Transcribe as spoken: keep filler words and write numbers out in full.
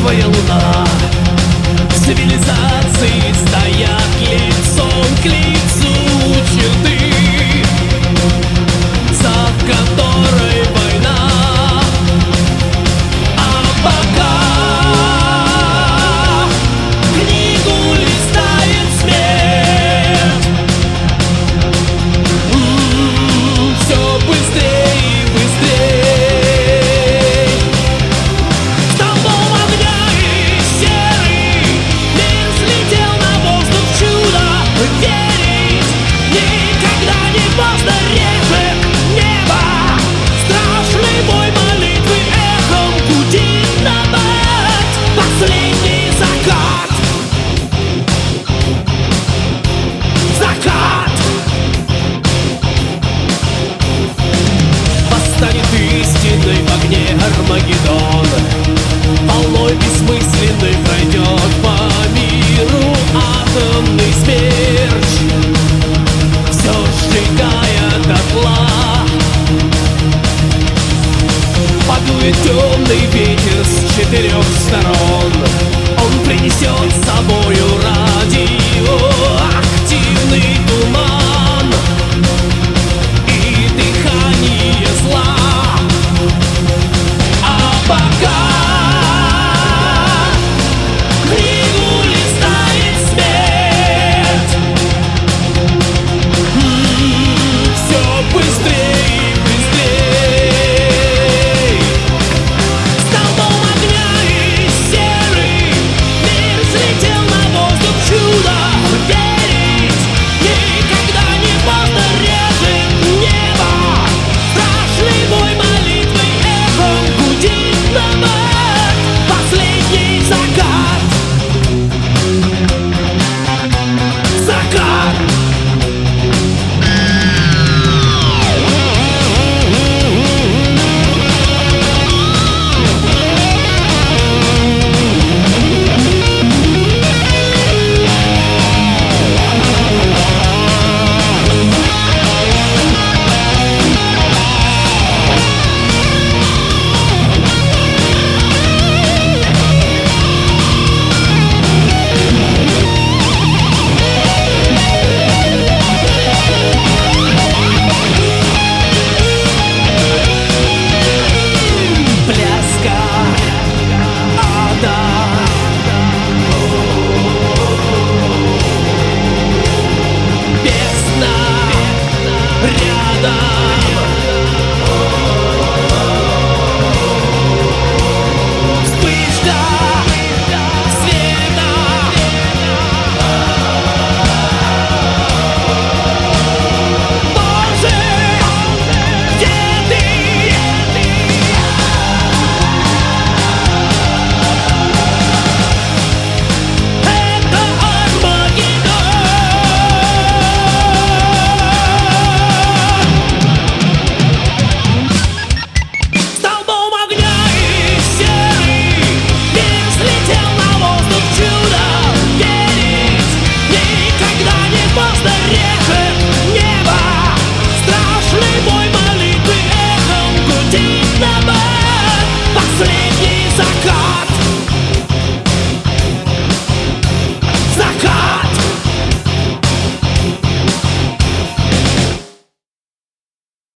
мертвая луна. Цивилизации стоят лицом к лицу черты, за которой война. А пока книгу листает смерть, м-м, все быстрее и быстрее. Столбом огня и серый мир взлетел на воздух чудо. Верить никогда не поздно, режет небо. Страшный бой молитвы эхом гудит набат. Последний закат, закат. Восстанет истинный в огне Армагеддон. Волной бессмысленной пройдет по миру атомный смерч, все сжигая дотла. Подует темный ветер с четырех сторон. Он принесет с собою радиоактивный туман и дыхание зла. А пока книгу листает смерть, м-м, все быстрее и быстрее. Столбом огня и серый мир взлетел на воздух чудо. Верить никогда не поздно, режет небо. Страшный бой молитвой эхом гудит набат. Последний закат, закат. Пляска ада, бездна рядом.